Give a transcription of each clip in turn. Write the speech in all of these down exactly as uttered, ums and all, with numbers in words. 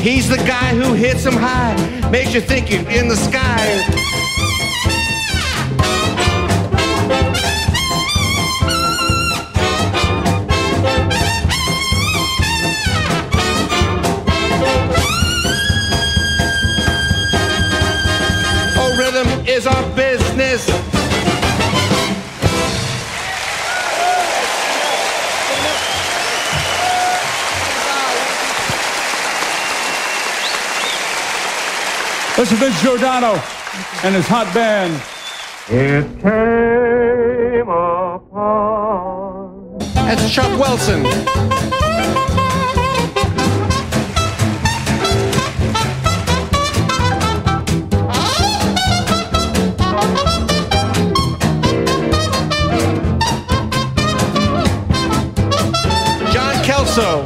He's the guy who hits 'em high, makes you think you're in the sky. Oh, rhythm is our business. This is Vince Giordano and his hot band. It came upon. That's Chuck Wilson. John Kelso.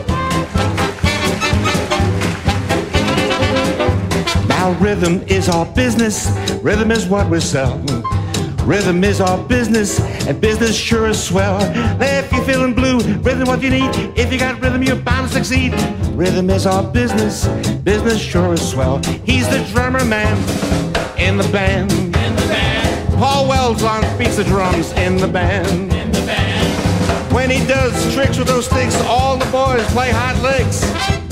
Now rhythm is our business, rhythm is what we sell. Rhythm is our business, and business sure is swell. Now if you're feeling blue, rhythm what you need. If you got rhythm, you're bound to succeed. Rhythm is our business, business sure is swell. He's the drummer man in the band. In the band. Paul Wells on beats the drums in the band. In the band. When he does tricks with those sticks, all the boys play hot licks.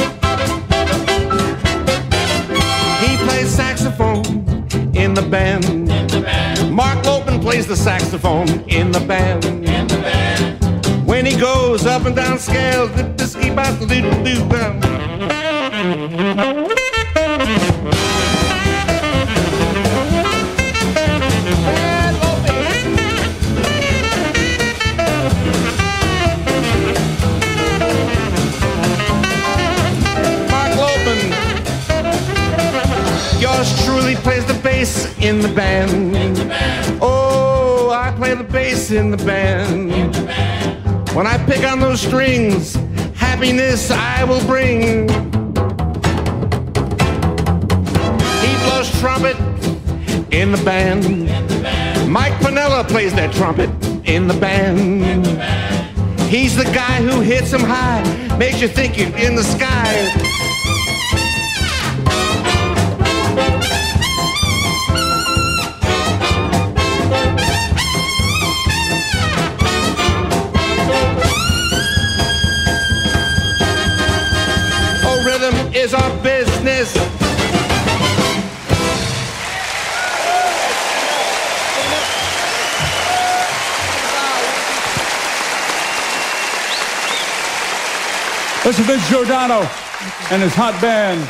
He plays saxophone in the band. In the band. Mark Lopan plays the saxophone in the band. In the band. When he goes up and down scales, this keep out the doodle doo. Yours truly plays the bass in the band. In the band. Oh, I play the bass in the band. In the band. When I pick on those strings, happiness I will bring. He blows trumpet in the band. In the band. Mike Piniella plays that trumpet in the band. In the band. He's the guy who hits 'em high, makes you think you're in the sky. Is our business. This is Vince Giordano and his hot band.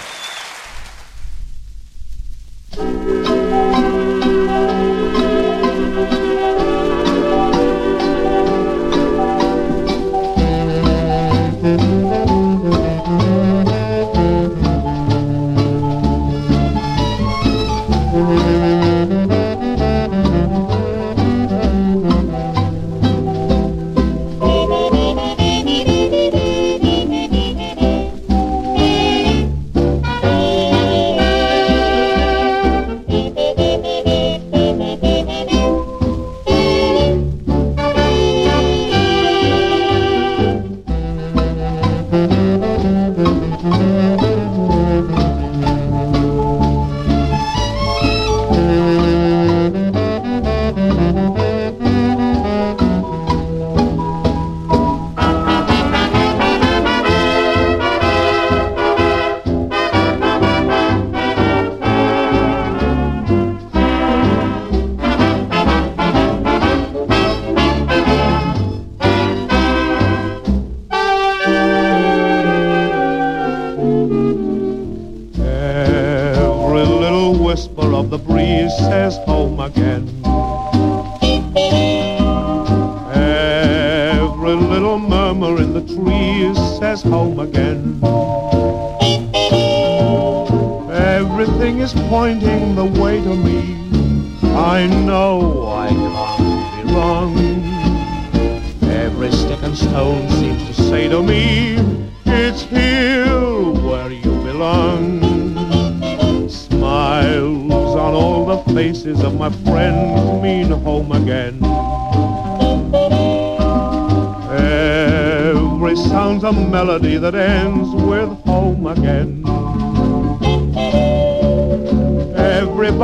That ends with home again.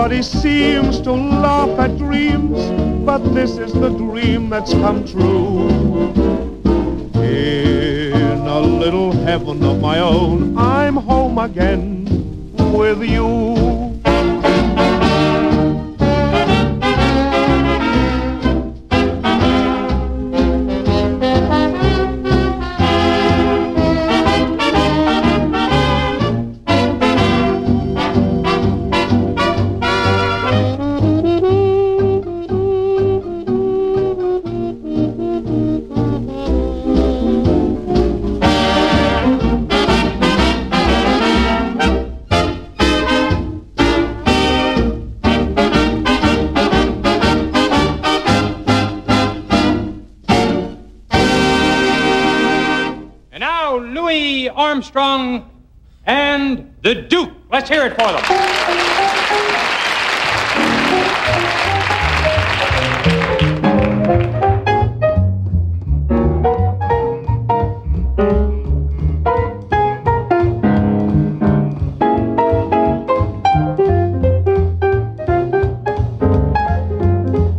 Everybody seems to laugh at dreams, but this is the dream that's come true. In a little heaven of my own, I'm home again with you. Louis Armstrong and the Duke. Let's hear it for them.